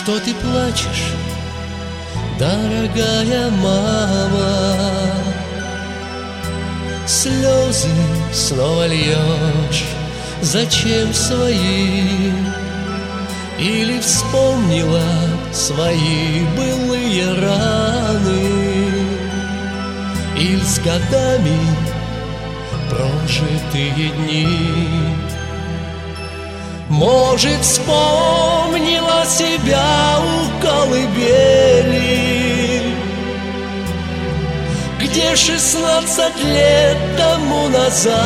Что ты плачешь, дорогая мама? Слезы снова льешь, зачем свои? Или вспомнила свои былые раны, или с годами прожитые дни? Может, вспомнила себя у колыбели, где 16 лет тому назад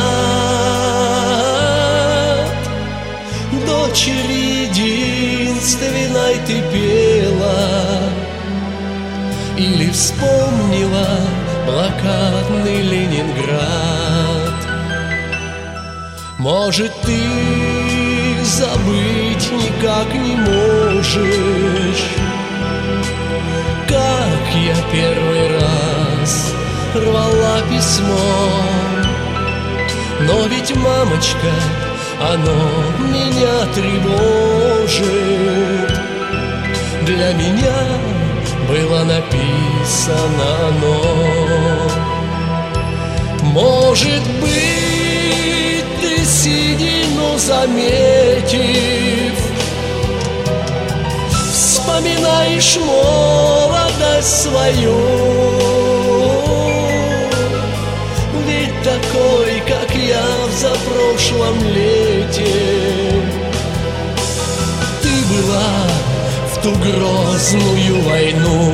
дочери единственной ты пела. Или вспомнила блокадный Ленинград. Может, ты забыть никак не можешь, как я первый раз рвала письмо. Но ведь, мамочка, оно меня тревожит. Для меня было написано оно. Может быть, ты седину заметив, вспоминаешь молодость свою. Ведь такой, как я в запрошлом лете, ты была в ту грозную войну.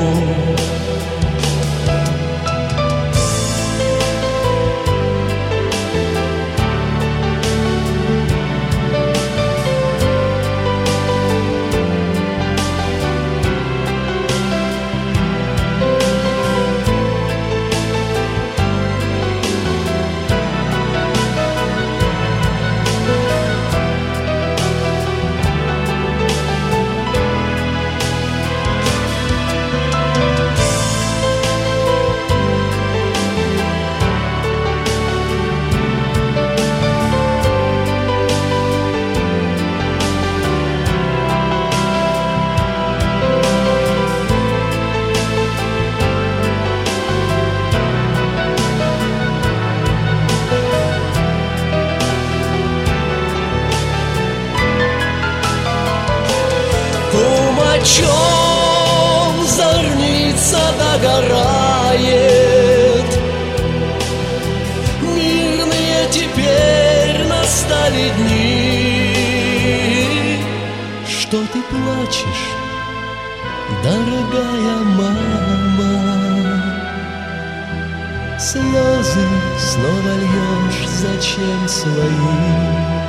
О чем зорница догорает, мирные теперь настали дни. Что ты плачешь, дорогая мама? Слезы снова льешь, зачем свои?